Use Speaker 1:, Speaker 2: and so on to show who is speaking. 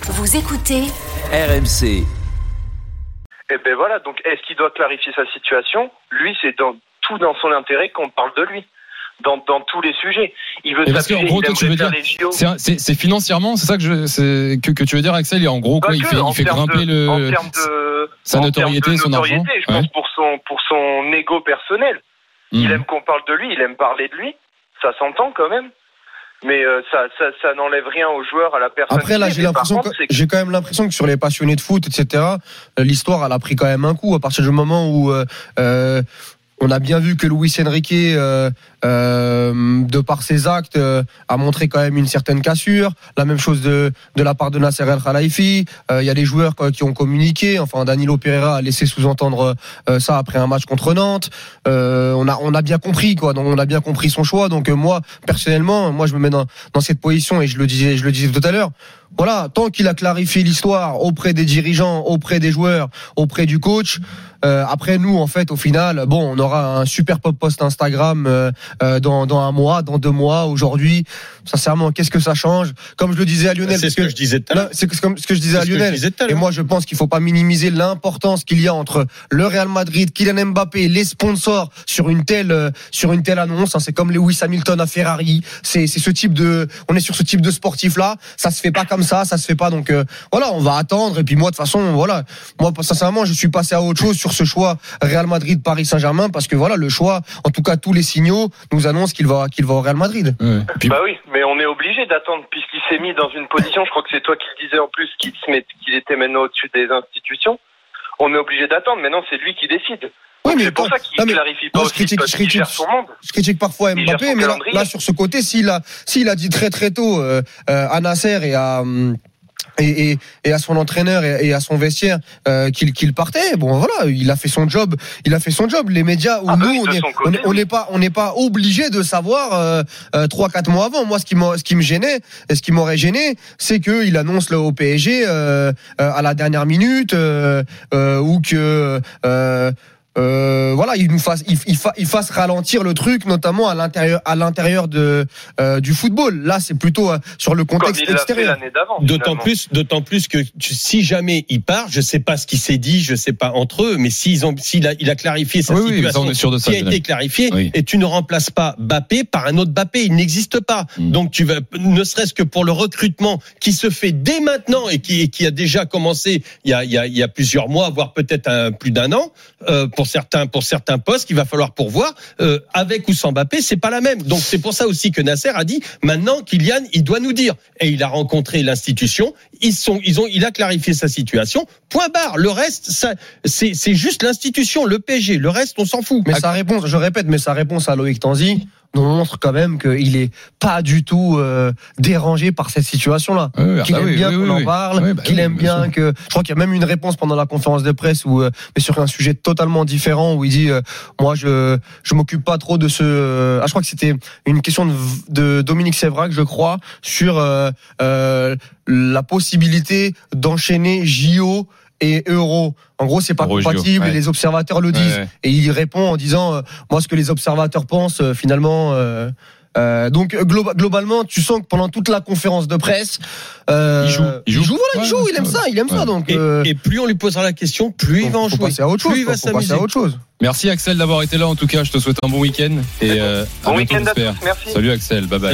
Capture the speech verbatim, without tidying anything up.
Speaker 1: Vous écoutez
Speaker 2: R M C.
Speaker 3: Et ben voilà, donc est-ce qu'il doit clarifier sa situation ? Lui, c'est dans, tout dans son intérêt qu'on parle de lui. Dans, dans tous les sujets. Il veut
Speaker 4: s'appuyer,
Speaker 3: il
Speaker 4: gros, toi, tu veux dire, c'est, c'est, c'est financièrement, c'est ça que, je, c'est, que, que tu veux dire, Axel. Et en gros, quoi, il fait, il fait grimper
Speaker 3: de,
Speaker 4: le,
Speaker 3: en termes de,
Speaker 4: sa notoriété,
Speaker 3: de
Speaker 4: son
Speaker 3: notoriété,
Speaker 4: argent.
Speaker 3: Je
Speaker 4: ouais.
Speaker 3: pense pour son, pour son ego personnel. Mmh. Il aime qu'on parle de lui, il aime parler de lui. Ça s'entend quand même. Mais euh, ça, ça, ça n'enlève rien aux joueurs, à la personne.
Speaker 5: Après, là, j'ai l'impression contre, que, que... j'ai quand même l'impression que sur les passionnés de foot, et cetera, l'histoire, elle a pris quand même un coup à partir du moment où. Euh, On a bien vu que Luis Enrique, euh, euh, de par ses actes, euh, a montré quand même une certaine cassure. La même chose de, de la part de Nasser El Khelaifi. Il euh, y a des joueurs quoi, qui ont communiqué. Enfin, Danilo Pereira a laissé sous-entendre euh, ça après un match contre Nantes. Euh, on a, on a bien compris, quoi. Donc, on a bien compris son choix. Donc, euh, moi, personnellement, moi, je me mets dans, dans cette position et je le disais, je le disais tout à l'heure. Voilà, tant qu'il a clarifié l'histoire auprès des dirigeants, auprès des joueurs, auprès du coach. Euh, après nous, en fait, au final, bon, on aura un super pop post Instagram euh, euh, dans, dans un mois, dans deux mois. Aujourd'hui, sincèrement, qu'est-ce que ça change ? Comme je le disais à Lionel,
Speaker 6: c'est ce que, que je disais tout à l'heure.
Speaker 5: C'est comme ce que je disais
Speaker 6: c'est
Speaker 5: à Lionel.
Speaker 6: Disais
Speaker 5: et moi, je pense qu'il faut pas minimiser l'importance qu'il y a entre le Real Madrid, Kylian Mbappé, les sponsors sur une telle euh, sur une telle annonce. Hein, c'est comme Lewis Hamilton à Ferrari. C'est, c'est ce type de, on est sur ce type de sportif là. Ça se fait pas comme ça, ça se fait pas. Donc euh, voilà, on va attendre. Et puis moi, de toute façon, voilà, moi sincèrement, je suis passé à autre chose sur ce choix Real Madrid Paris Saint-Germain parce que voilà, le choix, en tout cas tous les signaux nous annoncent qu'il va qu'il va au Real Madrid.
Speaker 4: Ouais. Puis...
Speaker 3: Bah oui, mais on est obligé d'attendre puisqu'il s'est mis dans une position. Je crois que c'est toi qui le disais en plus qu'il se met, qu'il était maintenant au-dessus des institutions. On est obligé d'attendre. Maintenant, c'est lui qui décide.
Speaker 5: Oui, mais
Speaker 3: c'est pour ça qu'il ne clarifie pas
Speaker 5: moi,
Speaker 3: aussi
Speaker 5: je critique,
Speaker 3: parce
Speaker 5: je
Speaker 3: qu'il
Speaker 5: critique,
Speaker 3: gère son monde.
Speaker 5: Je critique parfois Mbappé, mais là, là, sur ce côté, s'il a, s'il a dit très très tôt euh, à Nasser et à... Hum, Et, et, et à son entraîneur et, et à son vestiaire euh, qu'il, qu'il partait. Bon voilà, il a fait son job. Il a fait son job. Les médias où
Speaker 3: ah
Speaker 5: nous
Speaker 3: oui,
Speaker 5: on, est,
Speaker 3: côté,
Speaker 5: on, est, on n'est pas on n'est pas obligé de savoir euh, euh, trois quatre mois avant. Moi, ce qui m'a, ce qui me gênait, et ce qui m'aurait gêné, c'est que il annonce le au P S G euh, euh, à la dernière minute euh, euh, ou que euh, Euh, voilà, il nous fasse, il, il, fa, il fasse ralentir le truc, notamment à l'intérieur, à l'intérieur de euh, du football. Là, c'est plutôt euh, sur le contexte
Speaker 3: Comme il
Speaker 5: extérieur.
Speaker 3: l'a fait l'année d'avant,
Speaker 6: d'autant plus, d'autant plus que tu, si jamais il part, je sais pas ce qui s'est dit, je sais pas entre eux, mais s'ils ont, s'il a, il a clarifié sa
Speaker 4: oui,
Speaker 6: situation,
Speaker 4: oui, on est sûr de ça,
Speaker 6: qui a été clarifiée,
Speaker 4: oui.
Speaker 6: et tu ne remplaces pas Mbappé par un autre Mbappé, il n'existe pas. Mm. Donc tu vas, ne serait-ce que pour le recrutement qui se fait dès maintenant et qui, et qui a déjà commencé il y a, il y a, il y a plusieurs mois, voire peut-être un, plus d'un an, euh, pour certains, pour certains. un poste qu'il va falloir pourvoir euh, avec ou sans Mbappé, c'est pas la même. Donc c'est pour ça aussi que Nasser a dit maintenant Kylian, il doit nous dire. Et il a rencontré l'institution, ils sont, ils ont, il a clarifié sa situation. Point barre. Le reste, ça, c'est, c'est juste l'institution, le P S G. Le reste, on s'en fout.
Speaker 5: Mais sa réponse, je répète, mais sa réponse à Loïc Tanzi nous montre quand même qu'il est pas du tout euh, dérangé par cette situation-là.
Speaker 4: Oui,
Speaker 5: qu'il
Speaker 4: bah
Speaker 5: aime
Speaker 4: oui,
Speaker 5: bien
Speaker 4: oui,
Speaker 5: qu'on
Speaker 4: oui,
Speaker 5: en
Speaker 4: oui.
Speaker 5: parle,
Speaker 4: oui, bah
Speaker 5: qu'il
Speaker 4: oui,
Speaker 5: aime bien, bien que. Je crois qu'il y a même une réponse pendant la conférence de presse où, euh, mais sur un sujet totalement différent, où il dit, euh, moi, je je m'occupe pas trop de ce. Euh, ah, je crois que c'était une question de, de Dominique Sévrac, je crois, sur euh, euh, la possibilité d'enchaîner J O et Euro. En gros, c'est pas
Speaker 4: Euro
Speaker 5: compatible,
Speaker 4: ouais.
Speaker 5: et les observateurs le disent. Ouais. Et il répond en disant, euh, moi, ce que les observateurs pensent, euh, finalement. Euh, Euh, donc glo- globalement, tu sens que pendant toute la conférence de presse, euh,
Speaker 4: il joue, il joue,
Speaker 5: il joue, voilà,
Speaker 4: ouais,
Speaker 5: il joue, il aime
Speaker 4: ouais.
Speaker 5: ça, il aime
Speaker 4: ouais.
Speaker 5: ça. Donc
Speaker 6: et,
Speaker 5: euh,
Speaker 6: et plus on lui posera la question, plus il va en
Speaker 5: faut
Speaker 6: jouer.
Speaker 5: Passer à autre chose,
Speaker 6: plus il va
Speaker 5: faut
Speaker 6: s'amuser.
Speaker 5: passer à autre chose.
Speaker 4: Merci Axel d'avoir été là. En tout cas, je te souhaite un bon week-end et euh,
Speaker 3: bon
Speaker 4: à
Speaker 3: week-end
Speaker 4: bientôt,
Speaker 3: à tous. Merci.
Speaker 4: Salut Axel, bye bye.